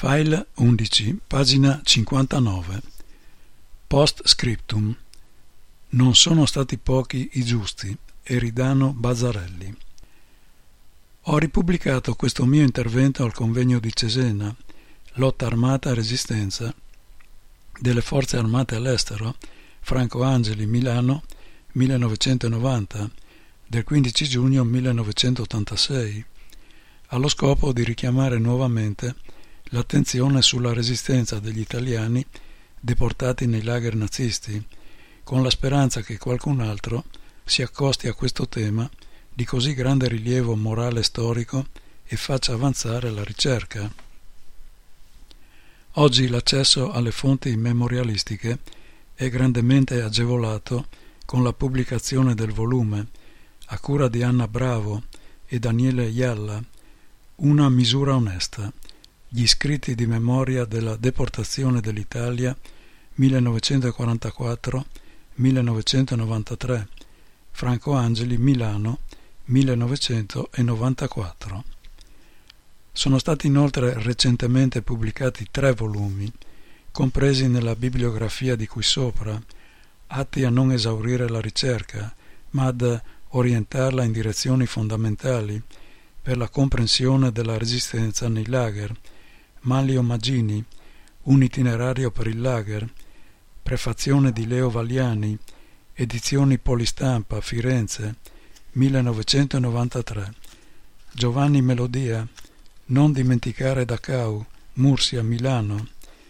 File 11, pagina 59. Post scriptum. Non sono stati pochi i giusti. Eridano Bazzarelli. Ho ripubblicato questo mio intervento al convegno di Cesena, lotta armata e resistenza delle forze armate all'estero, Franco Angeli, Milano, 1990, del 15 giugno 1986, allo scopo di richiamare nuovamente l'attenzione sulla resistenza degli italiani deportati nei lager nazisti, con la speranza che qualcun altro si accosti a questo tema di così grande rilievo morale e storico e faccia avanzare la ricerca. Oggi l'accesso alle fonti memorialistiche è grandemente agevolato con la pubblicazione del volume, a cura di Anna Bravo e Daniele Ialla, Una misura onesta, gli scritti di memoria della deportazione dell'Italia 1944-1993, Franco Angeli, Milano, 1994. Sono stati inoltre recentemente pubblicati 3 volumi, compresi nella bibliografia di cui sopra, atti a non esaurire la ricerca, ma ad orientarla in direzioni fondamentali per la comprensione della resistenza nei lager. Manlio Magini, Un itinerario per il lager, prefazione di Leo Valiani, edizioni Polistampa, Firenze, 1993. Giovanni Melodia, Non dimenticare Dachau, Mursia, Milano,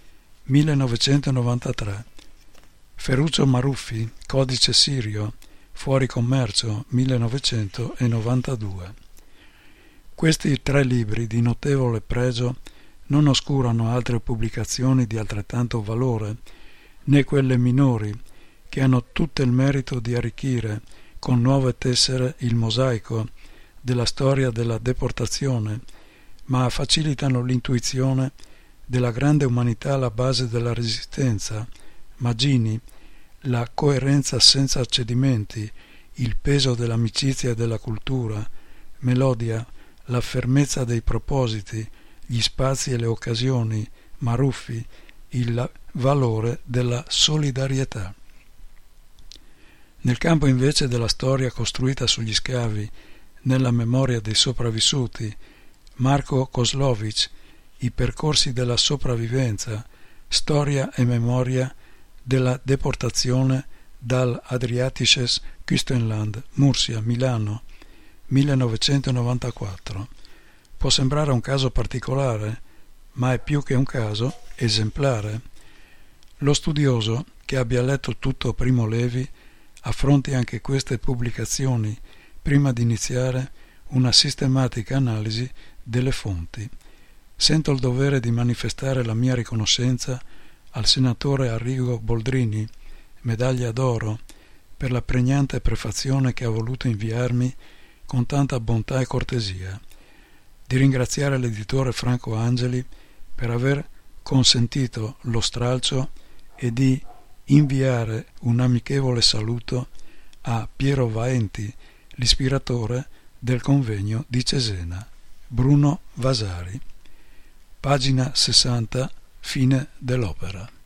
1993. Ferruccio Maruffi, Codice Sirio, Fuori commercio, 1992. Questi 3 libri di notevole pregio non oscurano altre pubblicazioni di altrettanto valore, né quelle minori, che hanno tutto il merito di arricchire con nuove tessere il mosaico della storia della deportazione, ma facilitano l'intuizione della grande umanità alla base della resistenza. Magini, la coerenza senza cedimenti, il peso dell'amicizia e della cultura. Melodia, la fermezza dei propositi, gli spazi e le occasioni. Maruffi, il valore della solidarietà. Nel campo invece della storia costruita sugli scavi, nella memoria dei sopravvissuti, Marco Koslovic, I percorsi della sopravvivenza, storia e memoria della deportazione dal Adriatisches Küstenland, Mursia, Milano, 1994. Può sembrare un caso particolare, ma è più che un caso esemplare. Lo studioso che abbia letto tutto Primo Levi affronti anche queste pubblicazioni prima di iniziare una sistematica analisi delle fonti. Sento il dovere di manifestare la mia riconoscenza al senatore Arrigo Boldrini, medaglia d'oro, per la pregnante prefazione che ha voluto inviarmi con tanta bontà e cortesia, di ringraziare l'editore Franco Angeli per aver consentito lo stralcio e di inviare un amichevole saluto a Piero Vaenti, l'ispiratore del convegno di Cesena. Bruno Vasari. Pagina 60, fine dell'opera.